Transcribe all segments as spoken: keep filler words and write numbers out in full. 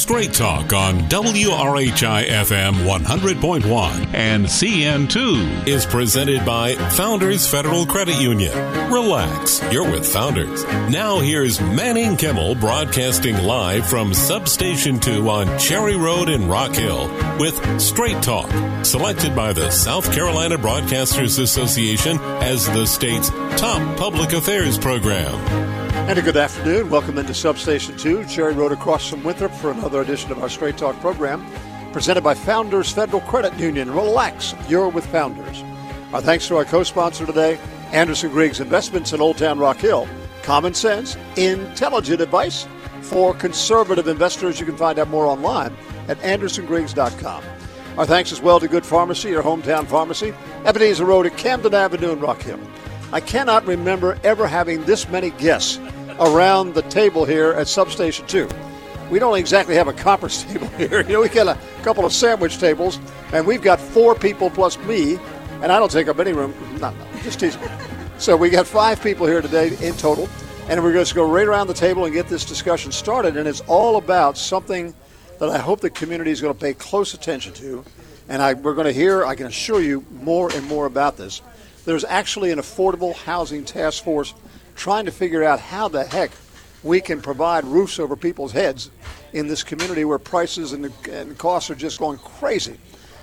Straight Talk on W R H I F M one hundred point one and C N two is presented by Founders Federal Credit Union. Relax, you're with Founders. Now here's Manning Kimmel broadcasting live from Substation two on Cherry Road in Rock Hill with Straight Talk, selected by the South Carolina Broadcasters Association as the state's top public affairs program. And a good afternoon. Welcome into Substation two, Cherry Road across from Winthrop for another edition of our Straight Talk program, presented by Founders Federal Credit Union. Relax, you're with Founders. Our thanks to our co-sponsor today, Anderson Griggs Investments in Old Town Rock Hill. Common sense, intelligent advice for conservative investors. You can find out more online at anderson griggs dot com. Our thanks as well to Good Pharmacy, your hometown pharmacy, Ebenezer Road at Camden Avenue in Rock Hill. I cannot remember ever having this many guests around the table here at Substation two. We don't exactly have a conference table here. You know, we got a couple of sandwich tables, and we've got four people plus me, and I don't take up any room. No, no, just teasing. So we got five people here today in total, and we're going to go right around the table and get this discussion started, and it's all about something that I hope the community is going to pay close attention to, and I, we're going to hear, I can assure you, more and more about this. There's actually an affordable housing task force trying to figure out how the heck we can provide roofs over people's heads in this community where prices and, and costs are just going crazy.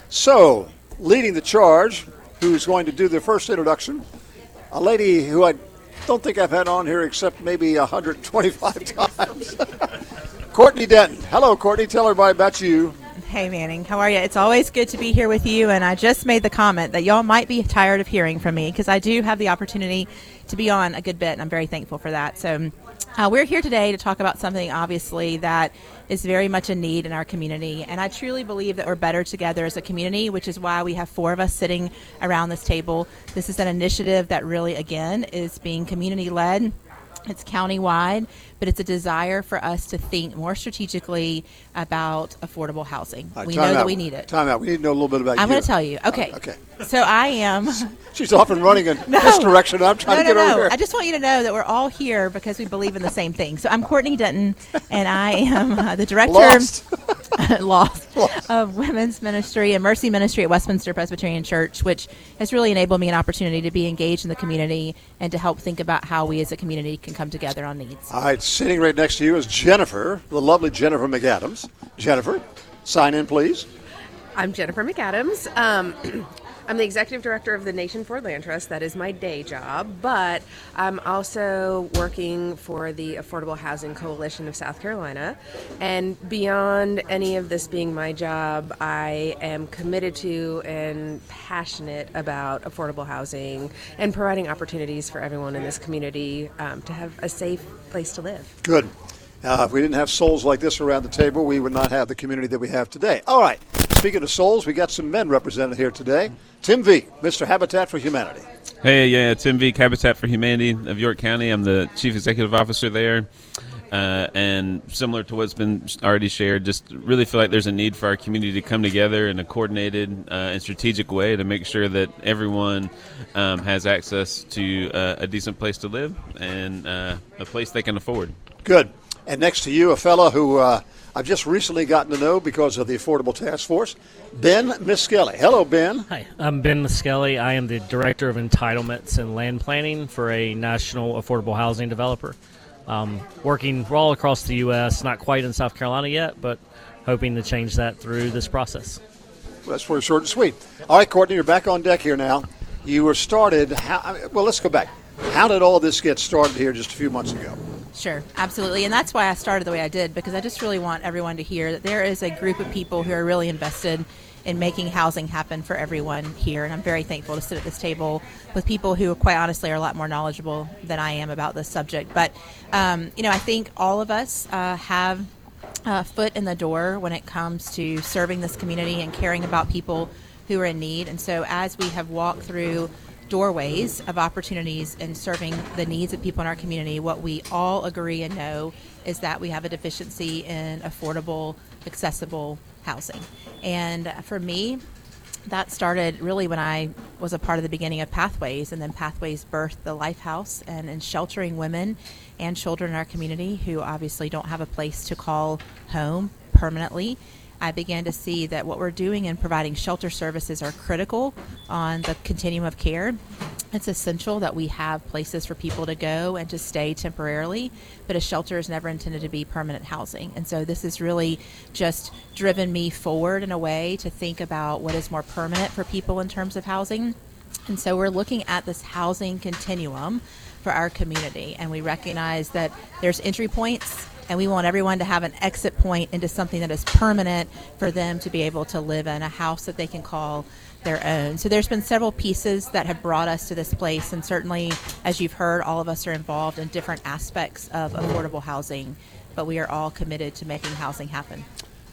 So, leading the charge, who's going to do the first introduction, a lady who I don't think I've had on here except maybe one hundred twenty-five times. Courtney Denton. Hello, Courtney. Tell everybody about you. Hey, Manning. How are you? It's always good to be here with you, and I just made the comment that y'all might be tired of hearing from me because I do have the opportunity to be on a good bit, and I'm very thankful for that. So uh, we're here today to talk about something, obviously, that is very much a need in our community, and I truly believe that we're better together as a community, which is why we have four of us sitting around this table. This is an initiative that really, again, is being community-led. It's county-wide, but it's a desire for us to think more strategically about affordable housing. Right, we know out. that we need it. Time out. We need to know a little bit about I'm you. going to tell you. Okay. Uh, okay. So I am. She's off and running in no, this direction. I'm trying no, to get no, over no. here. I just want you to know that we're all here because we believe in the same thing. So I'm Courtney Denton, and I am uh, the director Lost. Lost, Lost. of Women's Ministry and Mercy Ministry at Westminster Presbyterian Church, which has really enabled me an opportunity to be engaged in the community and to help think about how we as a community can come together on needs. All right, sitting right next to you is Jennifer, the lovely Jennifer McAdams. Jennifer, sign in, please. I'm Jennifer McAdams. Um, I'm the executive director of the Nation for Land Trust. That is my day job, but I'm also working for the Affordable Housing Coalition of South Carolina. And beyond any of this being my job, I am committed to and passionate about affordable housing and providing opportunities for everyone in this community um, to have a safe place to live. Good. Uh, if we didn't have souls like this around the table, we would not have the community that we have today. All right. Speaking of souls, we got some men represented here today. Tim Veek, Mister Habitat for Humanity. Hey, yeah, Tim Veek, Habitat for Humanity of York County. I'm the Chief Executive Officer there. Uh, and similar to what's been already shared, just really feel like there's a need for our community to come together in a coordinated uh, and strategic way to make sure that everyone um, has access to uh, a decent place to live and uh, a place they can afford. Good. And next to you, a fellow who uh, I've just recently gotten to know because of the Affordable Task Force, Ben Miskelly. Hello, Ben. Hi, I'm Ben Miskelly. I am the Director of Entitlements and Land Planning for a national affordable housing developer. Um, working all across the U S, not quite in South Carolina yet, but hoping to change that through this process. Well, that's pretty short and sweet. All right, Courtney, you're back on deck here now. You were started, how, well, let's go back. How did all this get started here just a few months ago? Sure, absolutely. And that's why I started the way I did, because I just really want everyone to hear that there is a group of people who are really invested in making housing happen for everyone here. And I'm very thankful to sit at this table with people who, quite honestly, are a lot more knowledgeable than I am about this subject. But, um, you know, I think all of us uh, have a foot in the door when it comes to serving this community and caring about people who are in need. And so as we have walked through doorways of opportunities in serving the needs of people in our community, what we all agree and know is that we have a deficiency in affordable, accessible housing. And for me, that started really when I was a part of the beginning of Pathways, and then Pathways birthed the Lifehouse, and in sheltering women and children in our community who obviously don't have a place to call home permanently, I began to see that what we're doing in providing shelter services are critical on the continuum of care. It's essential that we have places for people to go and to stay temporarily, but a shelter is never intended to be permanent housing. And so this has really just driven me forward in a way to think about what is more permanent for people in terms of housing. And so we're looking at this housing continuum for our community, and we recognize that there's entry points, and we want everyone to have an exit point into something that is permanent for them to be able to live in, a house that they can call their own. So there's been several pieces that have brought us to this place, and certainly, as you've heard, all of us are involved in different aspects of affordable housing, but we are all committed to making housing happen.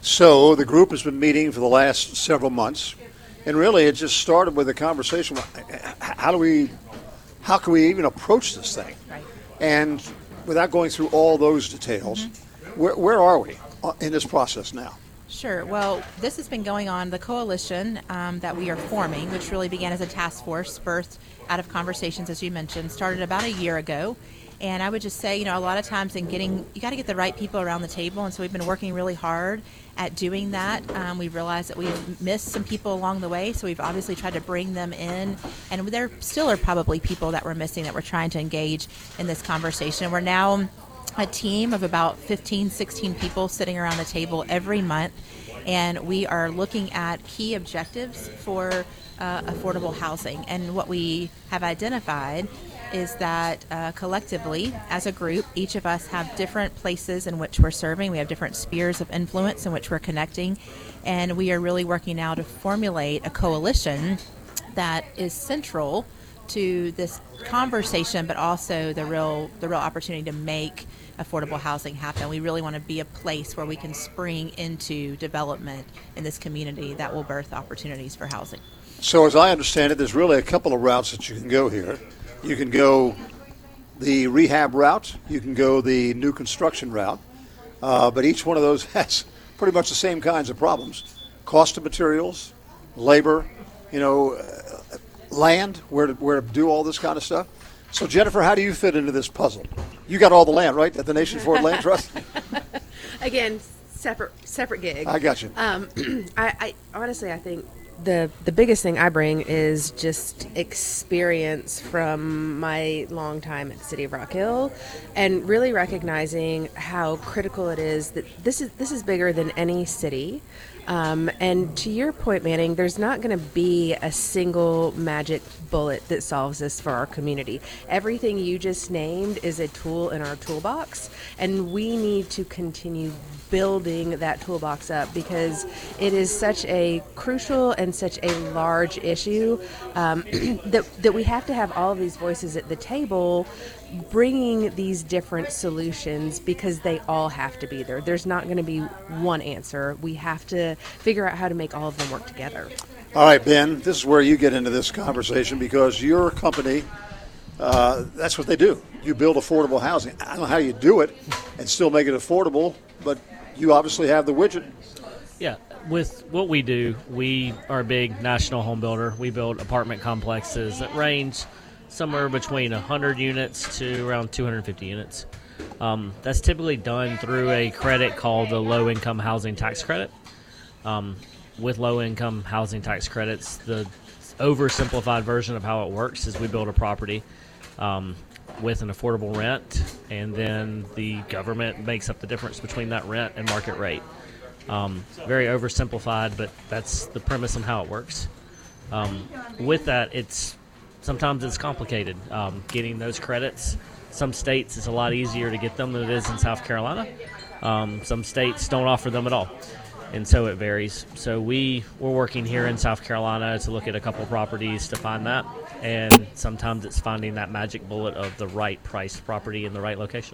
So the group has been meeting for the last several months, and really it just started with a conversation, how do we, how can we even approach this thing? Right. And without going through all those details, mm-hmm. where, where are we in this process now? Sure. Well, this has been going on. The coalition um, that we are forming, which really began as a task force, birthed out of conversations, as you mentioned, started about a year ago. And I would just say, you know, a lot of times in getting, you got to get the right people around the table. And so we've been working really hard at doing that. Um, we've realized that we've missed some people along the way. So we've obviously tried to bring them in. And there still are probably people that we're missing that we're trying to engage in this conversation. We're now a team of about fifteen, sixteen people sitting around the table every month, and we are looking at key objectives for uh, affordable housing. And what we have identified is that uh, collectively, as a group, each of us have different places in which we're serving. We have different spheres of influence in which we're connecting, and we are really working now to formulate a coalition that is central to this conversation, but also the real the real opportunity to make affordable housing happen. We really want to be a place where we can spring into development in this community that will birth opportunities for housing. So as I understand it, there's really a couple of routes that you can go here. You can go the rehab route, you can go the new construction route, uh, but each one of those has pretty much the same kinds of problems. Cost of materials, labor, you know, uh, land, where to, where to do all this kind of stuff. So, Jennifer, how do you fit into this puzzle? You got all the land, right, at the Nation Ford Land Trust? Again, separate separate gig. I got you. Um, I, I honestly, I think the the biggest thing I bring is just experience from my long time at the City of Rock Hill, and really recognizing how critical it is that this is this is bigger than any city. Um, and to your point, Manning, there's not going to be a single magic bullet that solves this for our community. Everything you just named is a tool in our toolbox, and we need to continue building that toolbox up because it is such a crucial and such a large issue um, that, that we have to have all of these voices at the table bringing these different solutions because they all have to be there. There's not going to be one answer. We have to figure out how to make all of them work together. All right, Ben, this is where you get into this conversation because your company, uh, that's what they do. You build affordable housing. I don't know how you do it and still make it affordable, but you obviously have the widget. Yeah, with what we do, we are a big national home builder. We build apartment complexes that range somewhere between one hundred units to around two hundred fifty units. Um, that's typically done through a credit called the Low-Income Housing Tax Credit. Um, with low-income housing tax credits, the oversimplified version of how it works is we build a property um, with an affordable rent, and then the government makes up the difference between that rent and market rate. Um, very oversimplified, but that's the premise on how it works. Um, with that, it's sometimes it's complicated um, getting those credits. Some states it's a lot easier to get them than it is in South Carolina. Um, some states don't offer them at all, and so it varies. So we, we're working here in South Carolina to look at a couple properties to find that, and sometimes it's finding that magic bullet of the right priced property in the right location.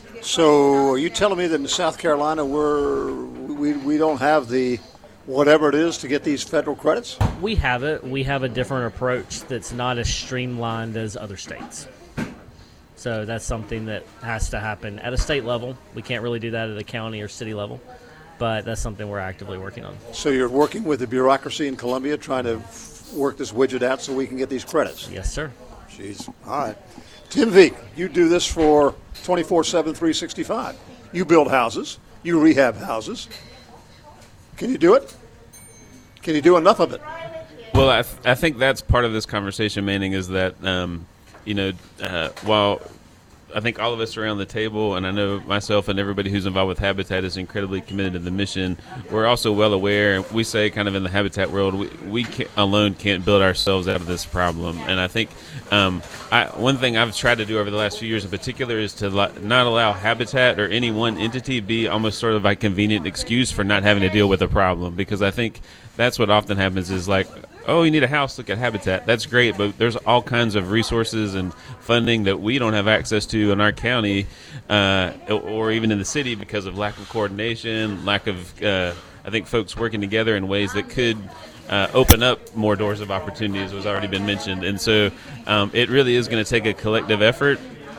So are you telling me that in South Carolina we're, we we don't have the whatever it is to get these federal credits? We have it. We have a different approach that's not as streamlined as other states. So that's something that has to happen at a state level. We can't really do that at a county or city level, but that's something we're actively working on. So you're working with the bureaucracy in Columbia trying to work this widget out so we can get these credits? Yes, sir. Jeez. All right. Tim Veek, you do this for twenty-four seven, three sixty-five. You build houses. You rehab houses. Can you do it? Can you do enough of it? Well, I, th- I think that's part of this conversation, Manning, is that, um, you know, uh, while I think all of us around the table, and I know myself and everybody who's involved with Habitat is incredibly committed to the mission, we're also well aware, we say kind of in the Habitat world, we, we can't, alone can't build ourselves out of this problem. And I think um, I, one thing I've tried to do over the last few years in particular is to li- not allow Habitat or any one entity be almost sort of a convenient excuse for not having to deal with a problem. Because I think that's what often happens is like, oh, you need a house, look at Habitat. That's great, but there's all kinds of resources and funding that we don't have access to in our county uh, or even in the city because of lack of coordination, lack of, uh, I think, folks working together in ways that could uh, open up more doors of opportunity, as was already been mentioned. And so um, it really is going to take a collective effort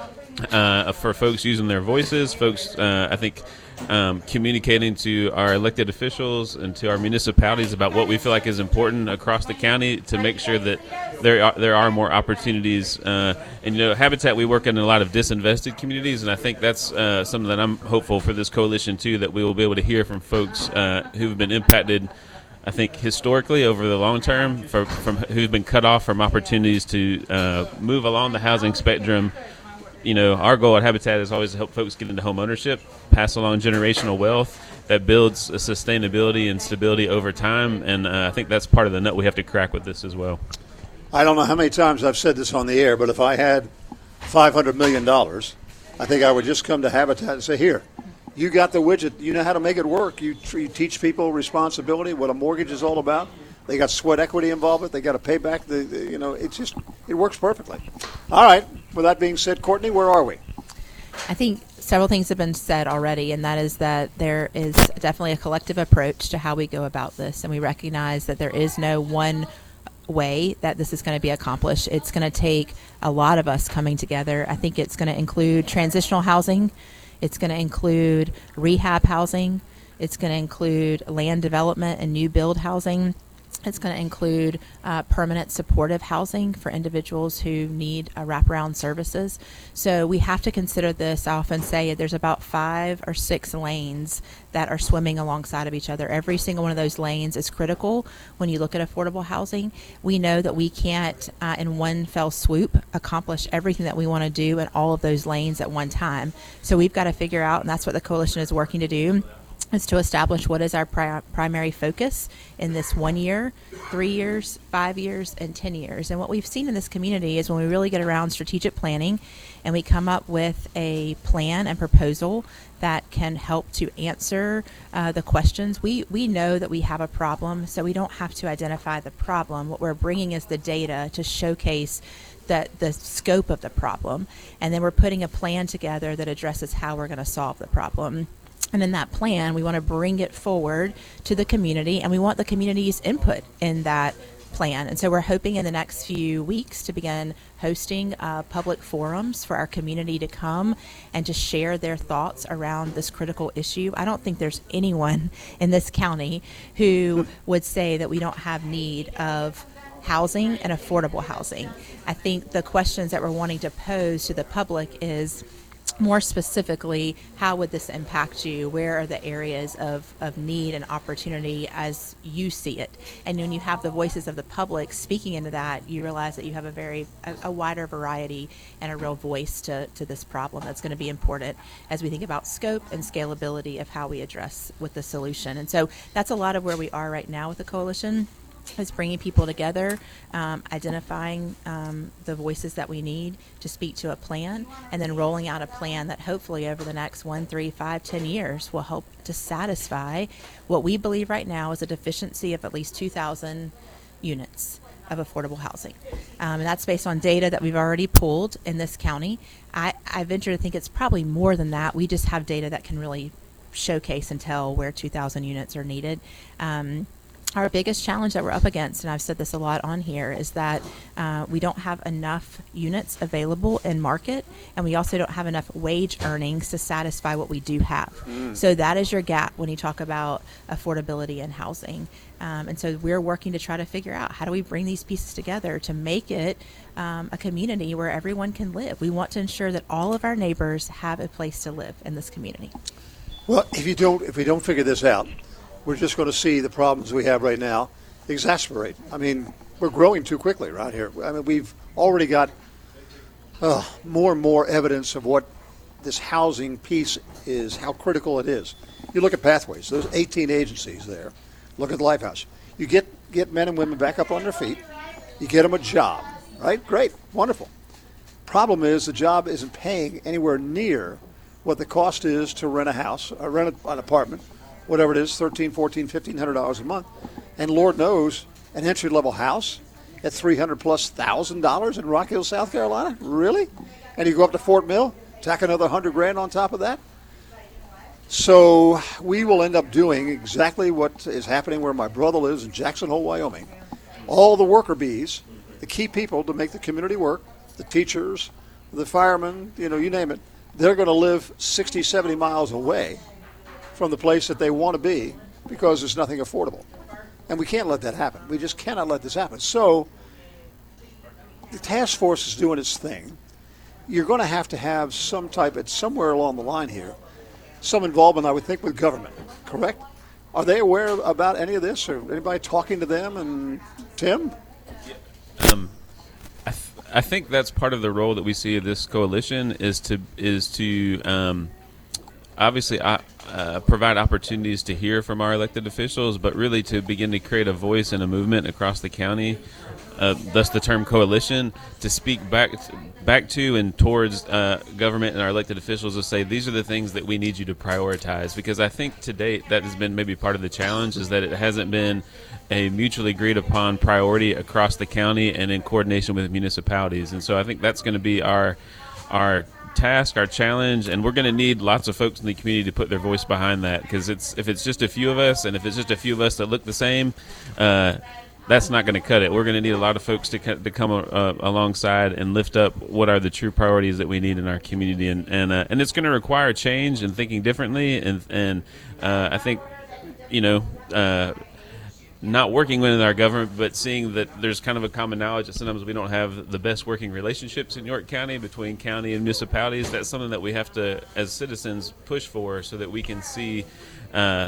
uh, for folks using their voices, folks, uh, I think, Um, communicating to our elected officials and to our municipalities about what we feel like is important across the county to make sure that there are, there are more opportunities. Uh, and, you know, Habitat, we work in a lot of disinvested communities, and I think that's uh, something that I'm hopeful for this coalition, too, that we will be able to hear from folks uh, who've been impacted, I think, historically over the long term, for, from who've been cut off from opportunities to uh, move along the housing spectrum. You know, our goal at Habitat is always to help folks get into home ownership, pass along generational wealth that builds a sustainability and stability over time. And uh, I think that's part of the nut we have to crack with this as well. I don't know how many times I've said this on the air, but if I had five hundred million dollars, I think I would just come to Habitat and say, here, you got the widget. You know how to make it work. You, you teach people responsibility, what a mortgage is all about. They got sweat equity involved with it. They got to pay back the, the, you know, it's just, it works perfectly. All right. With that being said, Courtney, where are we? I think several things have been said already, and that is that there is definitely a collective approach to how we go about this. And we recognize that there is no one way that this is going to be accomplished. It's going to take a lot of us coming together. I think it's going to include transitional housing. It's going to include rehab housing. It's going to include land development and new build housing. It's going to include uh, permanent supportive housing for individuals who need uh, wraparound services. So we have to consider this. I often say there's about five or six lanes that are swimming alongside of each other. Every single one of those lanes is critical when you look at affordable housing. We know that we can't, uh, in one fell swoop, accomplish everything that we want to do in all of those lanes at one time. So we've got to figure out, and that's what the coalition is working to do, is to establish what is our pri- primary focus in this one year, three years, five years, and ten years. And what we've seen in this community is when we really get around strategic planning and we come up with a plan and proposal that can help to answer uh, the questions. We, we know that we have a problem, so we don't have to identify the problem. What we're bringing is the data to showcase the, the scope of the problem. And then we're putting a plan together that addresses how we're going to solve the problem. And in that plan, we want to bring it forward to the community, and we want the community's input in that plan. And so we're hoping in the next few weeks to begin hosting uh, public forums for our community to come and to share their thoughts around this critical issue. I don't think there's anyone in this county who would say that we don't have need of housing and affordable housing. I think the questions that we're wanting to pose to the public is, more specifically, how would this impact you? Where are the areas of, of need and opportunity as you see it? And when you have the voices of the public speaking into that, you realize that you have a very a, a wider variety and a real voice to, to this problem that's going to be important as we think about scope and scalability of how we address with the solution. And so that's a lot of where we are right now with the coalition. Is bringing people together, um, identifying um, the voices that we need to speak to a plan, and then rolling out a plan that hopefully over the next one, three, five, ten years will help to satisfy what we believe right now is a deficiency of at least two thousand units of affordable housing. Um, and that's based on data that we've already pulled in this county. I, I venture to think it's probably more than that. We just have data that can really showcase and tell where two thousand units are needed. Um, Our biggest challenge that we're up against, and I've said this a lot on here, is that uh, we don't have enough units available in market, and we also don't have enough wage earnings to satisfy what we do have. Mm. So that is your gap when you talk about affordability in housing. Um, and so we're working to try to figure out how do we bring these pieces together to make it um, a community where everyone can live. We want to ensure that all of our neighbors have a place to live in this community. Well, if you don't, if we don't figure this out, we're just going to see the problems we have right now exasperate. I mean, we're growing too quickly right here. I mean, we've already got uh, more and more evidence of what this housing piece is, how critical it is. You look at Pathways, those eighteen agencies there. Look at the Lifehouse. You get, get men and women back up on their feet. You get them a job, right? Great, wonderful. Problem is the job isn't paying anywhere near what the cost is to rent a house, or rent an apartment, whatever it is, thirteen, fourteen, fifteen hundred dollars a month. And Lord knows, an entry-level house at three hundred plus thousand dollars in Rock Hill, South Carolina? Really? And you go up to Fort Mill, tack another hundred grand on top of that? So we will end up doing exactly what is happening where my brother lives in Jackson Hole, Wyoming. All the worker bees, the key people to make the community work, the teachers, the firemen, you know, you name it, they're going to live sixty, seventy miles away from the place that they want to be because there's nothing affordable. And we can't let that happen. We just cannot let this happen. So the task force is doing its thing. You're going to have to have some type, it's somewhere along the line here, some involvement, I would think, with government, correct? Are they aware about any of this, or anybody talking to them? And Tim? Um, I, th- I think that's part of the role that we see of this coalition is to is to um, obviously uh, uh, provide opportunities to hear from our elected officials, but really to begin to create a voice and a movement across the county. Uh, thus the term coalition, to speak back back to and towards uh, government and our elected officials to say these are the things that we need you to prioritize, because I think to date that has been maybe part of the challenge, is that it hasn't been a mutually agreed upon priority across the county and in coordination with municipalities. And so I think that's going to be our our task, our challenge, and we're going to need lots of folks in the community to put their voice behind that, because it's if it's just a few of us and if it's just a few of us that look the same, uh, that's not going to cut it. We're going to need a lot of folks to, to come uh, alongside and lift up what are the true priorities that we need in our community, and and uh, and it's going to require change and thinking differently, and and uh, I think, you know, uh, not working within our government, but seeing that there's kind of a common knowledge that sometimes we don't have the best working relationships in York County between county and municipalities. That's something that we have to, as citizens, push for so that we can see, uh,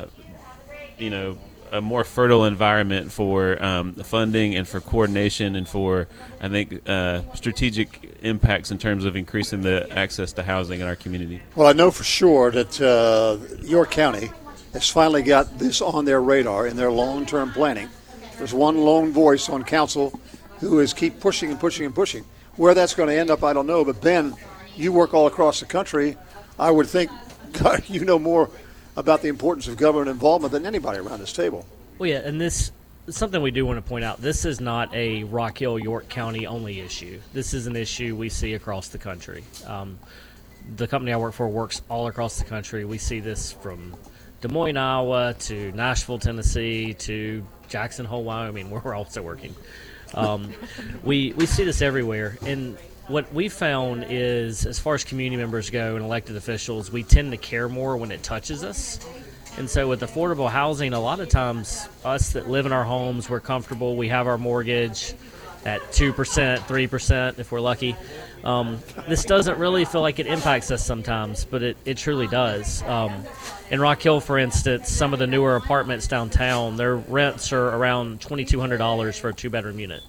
you know, a more fertile environment for um, funding and for coordination and for, I think, uh, strategic impacts in terms of increasing the access to housing in our community. Well, I know for sure that uh, York County has finally got this on their radar in their long-term planning. There's one lone voice on council who is keep pushing and pushing and pushing. Where that's going to end up, I don't know. But Ben, you work all across the country. I would think, God, you know more about the importance of government involvement than anybody around this table. Well, yeah, and this is something we do want to point out. This is not a Rock Hill, York County only issue. This is an issue we see across the country. Um, the company I work for works all across the country. We see this from Des Moines, Iowa, to Nashville, Tennessee, to Jackson Hole, Wyoming, where we're also working. Um, we we see this everywhere, and what we found is, as far as community members go and elected officials, we tend to care more when it touches us. And so with affordable housing, a lot of times us that live in our homes, we're comfortable, we have our mortgage at two percent, three percent if we're lucky. Um, this doesn't really feel like it impacts us sometimes, but it, it truly does. Um, in Rock Hill, for instance, some of the newer apartments downtown, their rents are around twenty-two hundred dollars for a two-bedroom unit.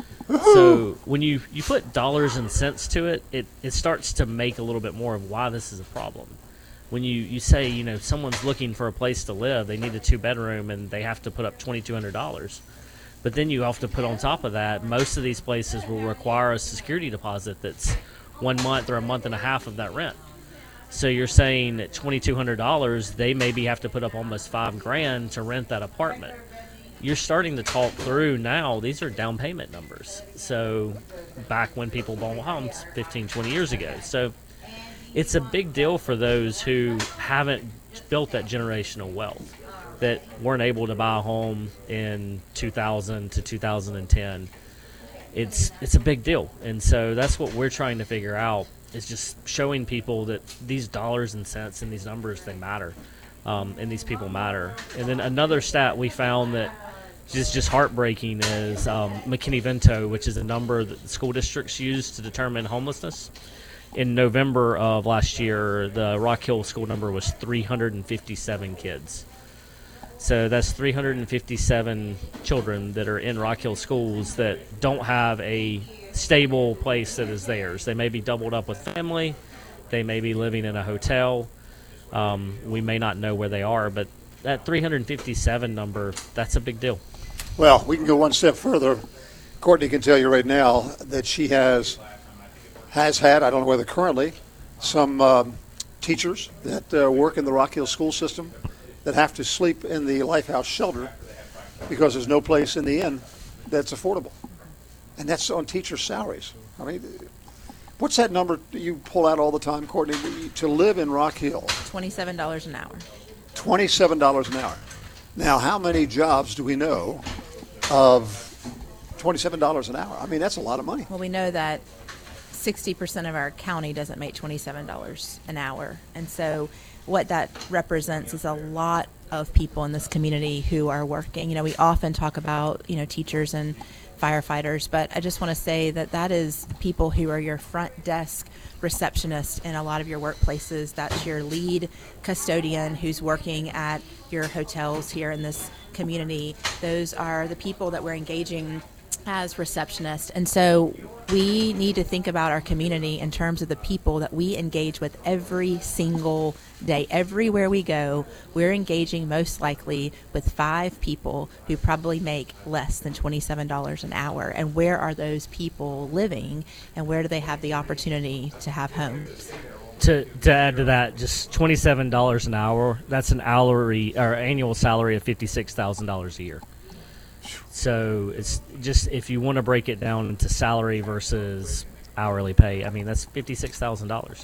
So when you, you put dollars and cents to it, it, it starts to make a little bit more of why this is a problem. When you, you say, you know, someone's looking for a place to live, they need a two-bedroom, and they have to put up twenty-two hundred dollars. But then you have to put on top of that, most of these places will require a security deposit that's one month or a month and a half of that rent. So you're saying at twenty-two hundred dollars, they maybe have to put up almost five grand to rent that apartment. You're starting to talk through now, these are down payment numbers. So back when people bought homes fifteen, twenty years ago. So it's a big deal for those who haven't built that generational wealth, that weren't able to buy a home in two thousand to two thousand ten. It's it's a big deal. And so that's what we're trying to figure out, is just showing people that these dollars and cents and these numbers, they matter. Um, and these people matter. And then another stat we found that is just heartbreaking is um, McKinney-Vento, which is a number that the school districts use to determine homelessness. In November of last year, the Rock Hill school number was three hundred fifty-seven kids. So that's three hundred fifty-seven children that are in Rock Hill schools that don't have a stable place that is theirs. They may be doubled up with family. They may be living in a hotel. Um, we may not know where they are, but that three hundred fifty-seven number, that's a big deal. Well, we can go one step further. Courtney can tell you right now that she has has had, I don't know whether currently, some um, teachers that uh, work in the Rock Hill school system that have to sleep in the Lifehouse shelter because there's no place in the inn that's affordable. And that's on teachers' salaries. I mean, what's that number you pull out all the time, Courtney, to live in Rock Hill? twenty-seven dollars an hour. twenty-seven dollars an hour. Now, how many jobs do we know of twenty-seven dollars an hour? I mean, that's a lot of money. Well, we know that sixty percent of our county doesn't make twenty-seven dollars an hour. And so what that represents is a lot of people in this community who are working. You know, we often talk about, you know, teachers and firefighters, but I just want to say that that is people who are your front desk receptionist in a lot of your workplaces. That's your lead custodian who's working at your hotels here in this community. Those are the people that we're engaging as receptionists. And so we need to think about our community in terms of the people that we engage with every single day. Everywhere we go, we're engaging most likely with five people who probably make less than twenty-seven dollars an hour. And where are those people living, and where do they have the opportunity to have homes? To, to add to that, just twenty-seven dollars an hour, that's an hourly or annual salary of fifty-six thousand dollars a year. So it's just, if you want to break it down into salary versus hourly pay, I mean, that's fifty-six thousand dollars.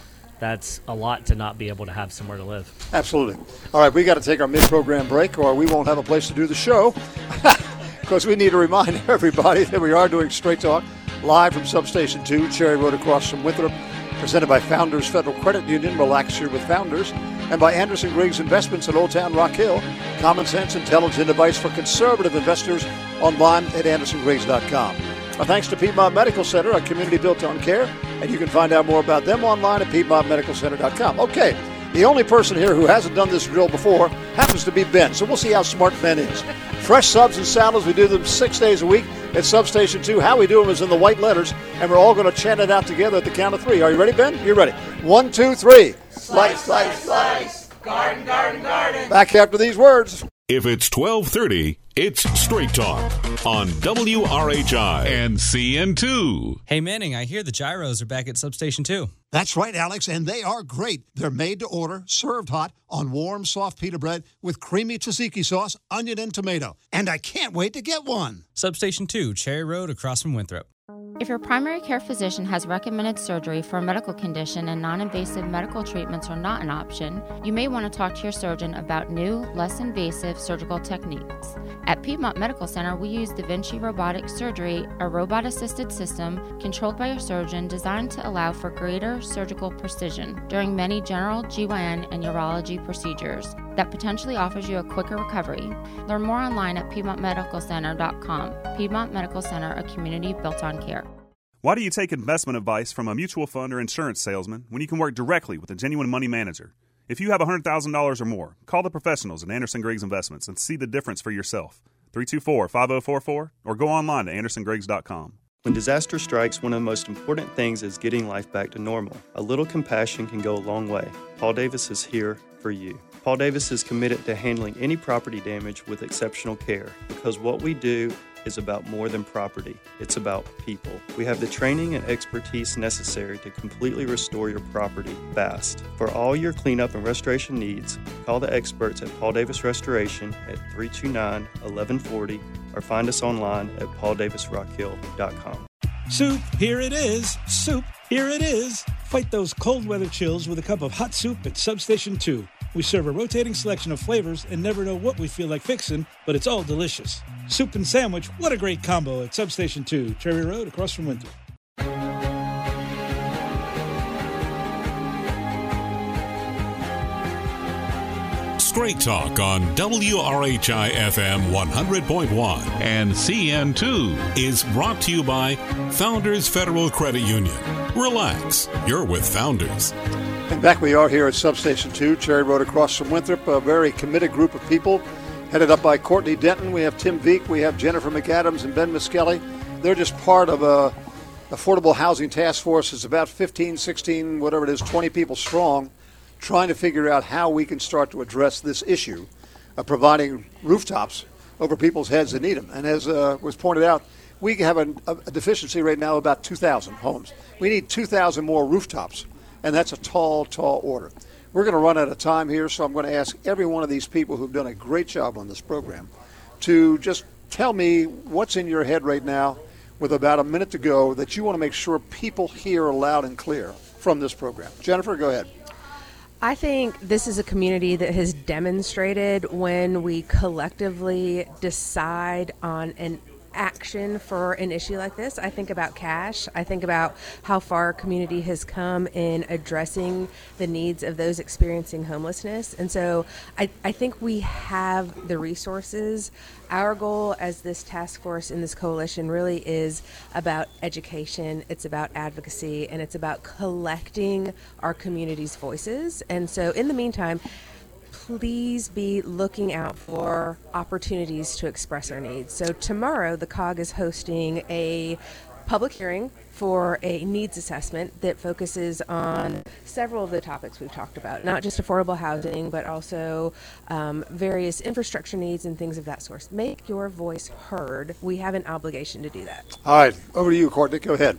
That's a lot to not be able to have somewhere to live. Absolutely. All right, we got to take our mid-program break, or we won't have a place to do the show, because we need to remind everybody that we are doing Straight Talk live from Substation two, Cherry Road across from Winthrop, presented by Founders Federal Credit Union. Relax here with Founders. And by Anderson Griggs Investments in Old Town Rock Hill. Common sense, intelligent advice for conservative investors, online at anderson griggs dot com. Our thanks to Piedmont Medical Center, a community built on care. And you can find out more about them online at piedmont medical center dot com. Okay, the only person here who hasn't done this drill before happens to be Ben. So we'll see how smart Ben is. Fresh subs and salads, we do them six days a week at Substation two. How we do them is in the white letters, and we're all going to chant it out together at the count of three. Are you ready, Ben? You're ready. One, two, three. Slice, slice, slice. Garden, garden, garden. Back after these words. If it's twelve thirty, it's Straight Talk on W R H I and C N two. Hey, Manning, I hear the gyros are back at Substation two. That's right, Alex, and they are great. They're made to order, served hot on warm, soft pita bread with creamy tzatziki sauce, onion, and tomato. And I can't wait to get one. Substation two, Cherry Road across from Winthrop. If your primary care physician has recommended surgery for a medical condition and non-invasive medical treatments are not an option, you may want to talk to your surgeon about new, less invasive surgical techniques. At Piedmont Medical Center, we use Da Vinci Robotic Surgery, a robot-assisted system controlled by your surgeon designed to allow for greater surgical precision during many general G Y N and urology procedures that potentially offers you a quicker recovery. Learn more online at piedmont medical center dot com. Piedmont Medical Center, a community built on care. Why do you take investment advice from a mutual fund or insurance salesman when you can work directly with a genuine money manager? If you have one hundred thousand dollars or more, call the professionals at Anderson Griggs Investments and see the difference for yourself. three two four, five zero four four or go online to anderson griggs dot com. When disaster strikes, one of the most important things is getting life back to normal. A little compassion can go a long way. Paul Davis is here for you. Paul Davis is committed to handling any property damage with exceptional care because what we do is about more than property. It's about people. We have the training and expertise necessary to completely restore your property fast. For all your cleanup and restoration needs, call the experts at Paul Davis Restoration at three two nine, one one four zero or find us online at paul davis rock hill dot com. Soup, here it is. Soup, here it is. Fight those cold weather chills with a cup of hot soup at Substation two. We serve a rotating selection of flavors and never know what we feel like fixing, but it's all delicious. Soup and sandwich, what a great combo at Substation two, Cherry Road across from Winthrop. Straight Talk on W R H I F M one hundred point one and C N two is brought to you by Founders Federal Credit Union. Relax, you're with Founders. And back we are here at Substation two, Cherry Road across from Winthrop, a very committed group of people headed up by Courtney Denton. We have Tim Veek, we have Jennifer McAdams and Ben Miskelly. They're just part of a affordable housing task force. It's about fifteen, sixteen, whatever it is, twenty people strong, trying to figure out how we can start to address this issue of providing rooftops over people's heads that need them. And as uh, was pointed out, we have a, a deficiency right now of about two thousand homes. We need two thousand more rooftops, and that's a tall, tall order. We're going to run out of time here, so I'm going to ask every one of these people who've done a great job on this program to just tell me what's in your head right now with about a minute to go that you want to make sure people hear loud and clear from this program. Jennifer, go ahead. I think this is a community that has demonstrated when we collectively decide on an action for an issue like this. I think about cash. I think about how far our community has come in addressing the needs of those experiencing homelessness. And so I, I think we have the resources. Our goal as this task force in this coalition really is about education, it's about advocacy, and it's about collecting our community's voices. And so in the meantime, please be looking out for opportunities to express our needs. So tomorrow, the C O G is hosting a public hearing for a needs assessment that focuses on several of the topics we've talked about, not just affordable housing, but also um, various infrastructure needs and things of that sort. Make your voice heard. We have an obligation to do that. All right, over to you, Courtney. Go ahead.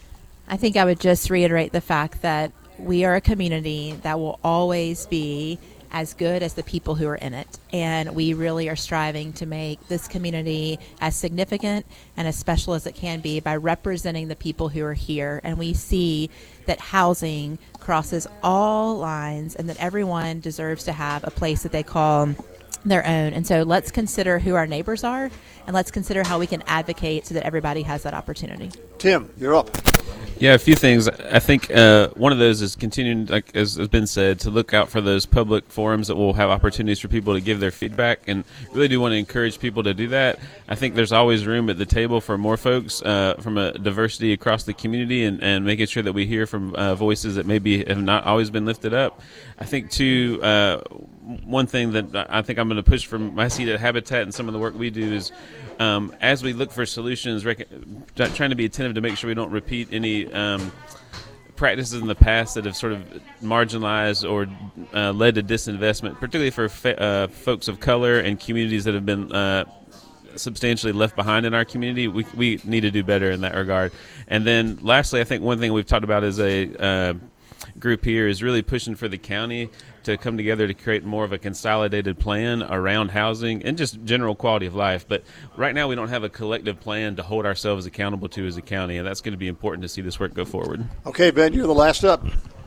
I think I would just reiterate the fact that we are a community that will always be as good as the people who are in it. And we really are striving to make this community as significant and as special as it can be by representing the people who are here. And we see that housing crosses all lines and that everyone deserves to have a place that they call their own. And so let's consider who our neighbors are, and let's consider how we can advocate so that everybody has that opportunity. Tim, you're up. Yeah, a few things. I think uh, one of those is continuing, like as has been said, to look out for those public forums that will have opportunities for people to give their feedback, and really do want to encourage people to do that. I think there's always room at the table for more folks uh, from a diversity across the community, and, and making sure that we hear from uh, voices that maybe have not always been lifted up. I think, too, uh, one thing that I think I'm going to push from my seat at Habitat and some of the work we do is um, as we look for solutions, rec- trying to be attentive to make sure we don't repeat any um, practices in the past that have sort of marginalized or uh, led to disinvestment, particularly for fa- uh, folks of color and communities that have been uh, substantially left behind in our community. We we need to do better in that regard. And then lastly, I think one thing we've talked about as a uh, group here is really pushing for the county to come together to create more of a consolidated plan around housing and just general quality of life. But right now we don't have a collective plan to hold ourselves accountable to as a county, and that's going to be important to see this work go forward. Okay, Ben, you're the last up.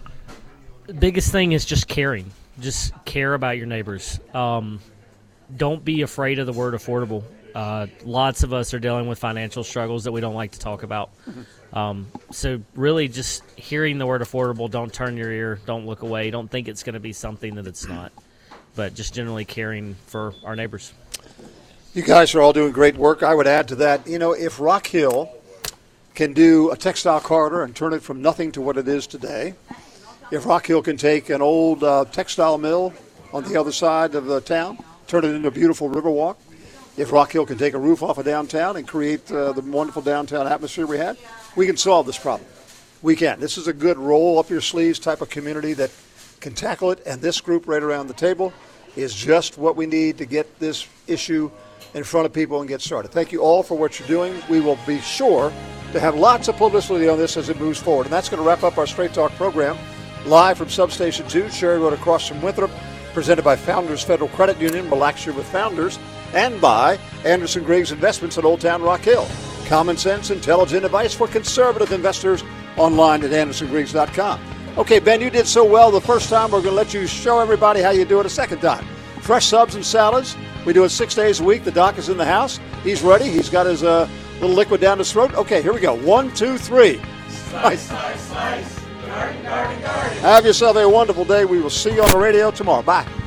The biggest thing is just caring. Just care about your neighbors. Um, don't be afraid of the word affordable. Uh, lots of us are dealing with financial struggles that we don't like to talk about. Mm-hmm. Um, so really just hearing the word affordable, don't turn your ear, don't look away, don't think it's going to be something that it's not, but just generally caring for our neighbors. You guys are all doing great work. I would add to that, you know, if Rock Hill can do a textile corridor and turn it from nothing to what it is today, if Rock Hill can take an old uh, textile mill on the other side of the town, turn it into a beautiful river walk, if Rock Hill can take a roof off of downtown and create uh, the wonderful downtown atmosphere we had, we can solve this problem. We can. This is a good roll-up-your-sleeves type of community that can tackle it, and this group right around the table is just what we need to get this issue in front of people and get started. Thank you all for what you're doing. We will be sure to have lots of publicity on this as it moves forward, and that's going to wrap up our Straight Talk program live from Substation two, Cherry Road across from Winthrop, presented by Founders Federal Credit Union. Relax here with Founders, and by Anderson Griggs Investments at Old Town Rock Hill. Common sense, intelligent advice for conservative investors online at anderson griggs dot com. Okay, Ben, you did so well the first time. We're going to let you show everybody how you do it a second time. Fresh subs and salads. We do it six days a week. The doc is in the house. He's ready. He's got his uh, little liquid down his throat. Okay, here we go. One, two, three. Slice, slice, slice. Garden, garden, garden. Have yourself a wonderful day. We will see you on the radio tomorrow. Bye.